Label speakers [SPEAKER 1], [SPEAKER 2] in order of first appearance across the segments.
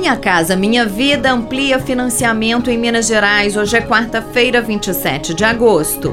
[SPEAKER 1] Minha Casa Minha Vida amplia financiamento em Minas Gerais. Hoje é quarta-feira, 27 de agosto.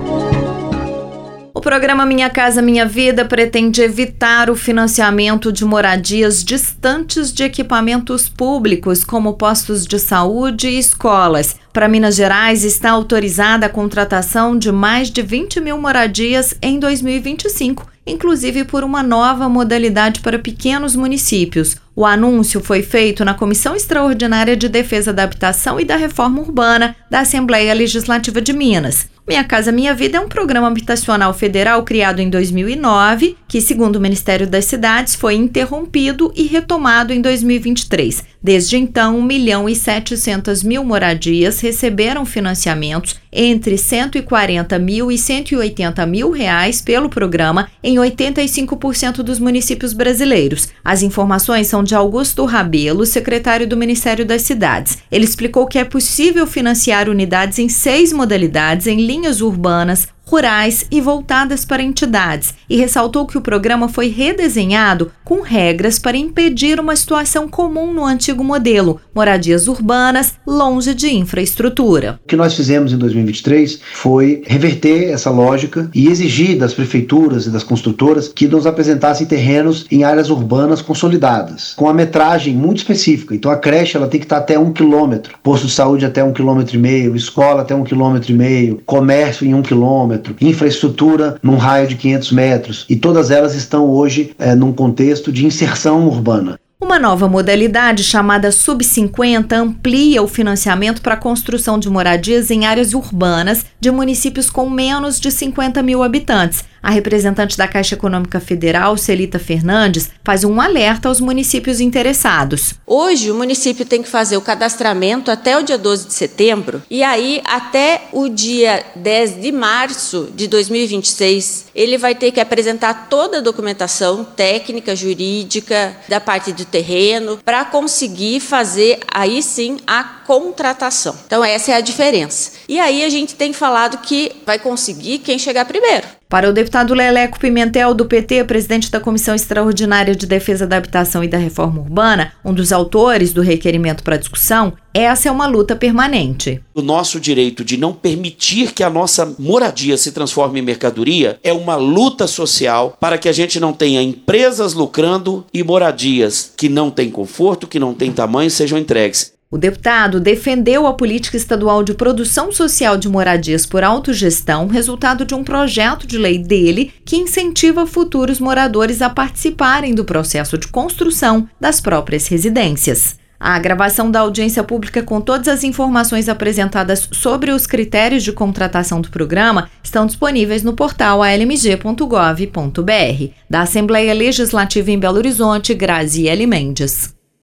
[SPEAKER 1] O programa Minha Casa Minha Vida pretende evitar o financiamento de moradias distantes de equipamentos públicos, como postos de saúde e escolas. Para Minas Gerais, está autorizada a contratação de mais de 20 mil moradias em 2025, inclusive por uma nova modalidade para pequenos municípios. O anúncio foi feito na Comissão Extraordinária de Defesa da Habitação e da Reforma Urbana da Assembleia Legislativa de Minas. Minha Casa Minha Vida é um programa habitacional federal criado em 2009, que, segundo o Ministério das Cidades, foi interrompido e retomado em 2023. Desde então, 1.700.000 moradias receberam financiamentos entre R$ 140 mil e R$ 180 mil pelo programa em 85% dos municípios brasileiros. As informações são de Augusto Rabelo, secretário do Ministério das Cidades. Ele explicou que é possível financiar unidades em 6 modalidades em linhas urbanas, rurais e voltadas para entidades, e ressaltou que o programa foi redesenhado com regras para impedir uma situação comum no antigo modelo, moradias urbanas longe de infraestrutura.
[SPEAKER 2] O que nós fizemos em 2023 foi reverter essa lógica e exigir das prefeituras e das construtoras que nos apresentassem terrenos em áreas urbanas consolidadas, com a metragem muito específica. Então a creche ela tem que estar até 1 quilômetro, posto de saúde até 1,5 km, escola até 1,5 km, comércio em 1 km, infraestrutura num raio de 500 metros, e todas elas estão hoje num contexto de inserção urbana.
[SPEAKER 1] Uma nova modalidade chamada Sub-50 amplia o financiamento para a construção de moradias em áreas urbanas de municípios com menos de 50 mil habitantes. A representante da Caixa Econômica Federal, Celita Fernandes, faz um alerta aos municípios interessados.
[SPEAKER 3] Hoje, o município tem que fazer o cadastramento até o dia 12 de setembro e aí, até o dia 10 de março de 2026, ele vai ter que apresentar toda a documentação técnica, jurídica, da parte do terreno, para conseguir fazer, aí sim, a contratação. Então, essa é a diferença. E aí, a gente tem falado que vai conseguir quem chegar primeiro.
[SPEAKER 1] Para o deputado Leleco Pimentel, do PT, presidente da Comissão Extraordinária de Defesa da Habitação e da Reforma Urbana, um dos autores do requerimento para discussão, essa é uma luta permanente.
[SPEAKER 4] O nosso direito de não permitir que a nossa moradia se transforme em mercadoria é uma luta social para que a gente não tenha empresas lucrando e moradias que não têm conforto, que não têm tamanho, sejam entregues.
[SPEAKER 1] O deputado defendeu a política estadual de produção social de moradias por autogestão, resultado de um projeto de lei dele que incentiva futuros moradores a participarem do processo de construção das próprias residências. A gravação da audiência pública com todas as informações apresentadas sobre os critérios de contratação do programa estão disponíveis no portal almg.gov.br. Da Assembleia Legislativa em Belo Horizonte, Graziele Mendes.